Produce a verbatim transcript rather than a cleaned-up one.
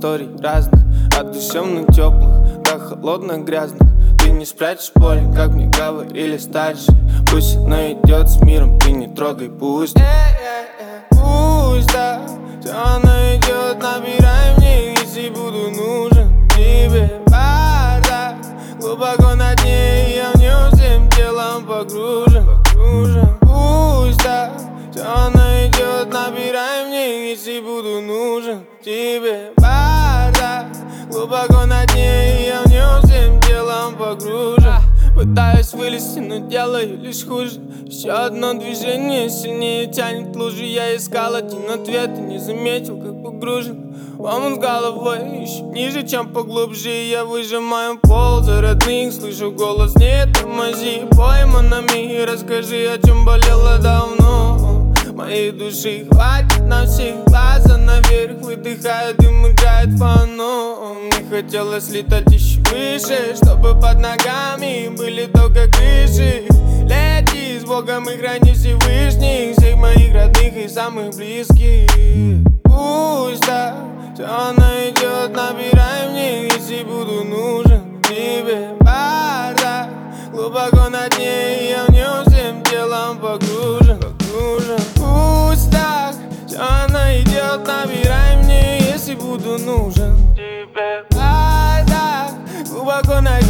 историй разных, от душевно теплых до холодно грязных. Ты не спрячешь боль, как мне говорили старшие. Пусть она идет с миром, ты не трогай, пусть. Пусть так, все она идет, набирай мне, если буду нужен тебе. Бардак, глубоко на дне, я в нем всем телом погружен, погружен. Пусть так, все она идет, набирай мне, если буду нужен тебе. Бардак, глубоко на дне, я в нем всем телом погружен. Пытаюсь вылезти, но делаю лишь хуже. Еще одно движение сильнее тянет лужи. Я искал один ответ и не заметил, как погружен в омут с головой, еще ниже, чем поглубже. Я выжимаю пол за родных, слышу голос: не тормози, пойманами, расскажи, о чем болело давно. Моей души хватит на всех, глаза наверх выдыхают, дым играет фоном. Мне хотелось летать еще выше, чтобы под ногами были только крыши. Лети с Богом и храни Всевышних всех моих родных и самых близких. Пусть так, все она идет, набирай мне, если буду нужен тебе. Бардак, глубоко на дне, я в нем всем телом погружен, погружен. Пусть так, все она идет, набирай мне, если буду нужен тебе. Бардак, глубоко на